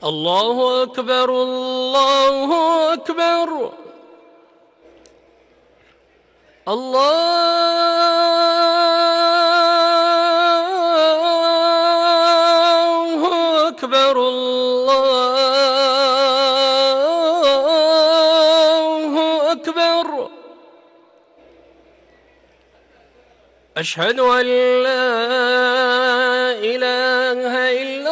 الله أكبر الله أكبر. الله أكبر الله أكبر. أشهد أن لا إله إلا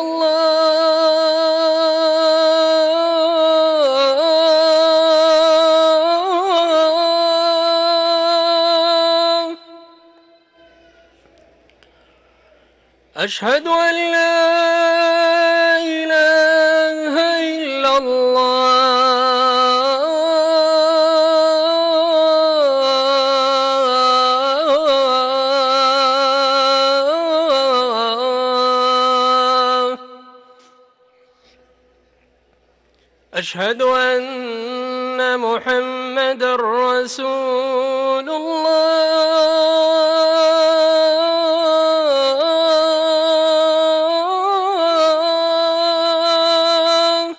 الله. أشهد أن لا إله إلا الله. أشهد أن محمدًا رسول الله.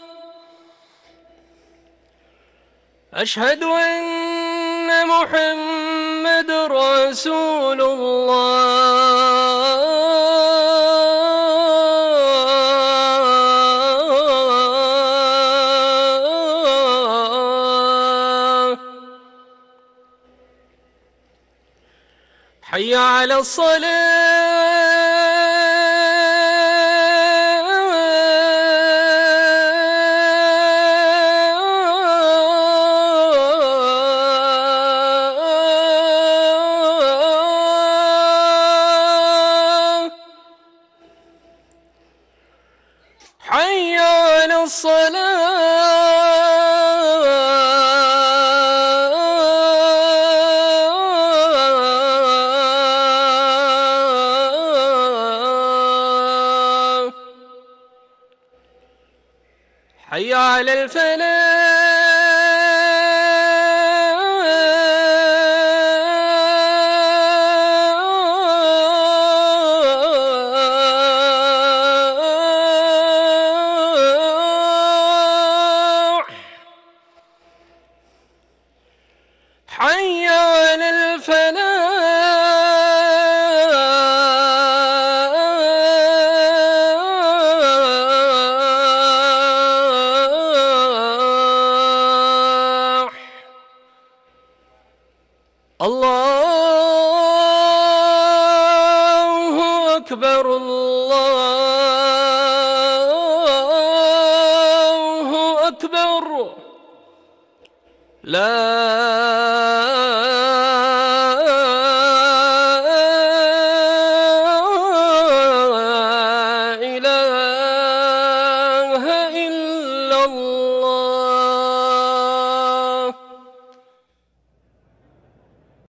أشهد أن محمدًا رسول الله. حي على الصلاة. حي على الصلاة. حي على الفلاح. حي على الفلاح. الله أكبر الله أكبر. لا إله إلا الله.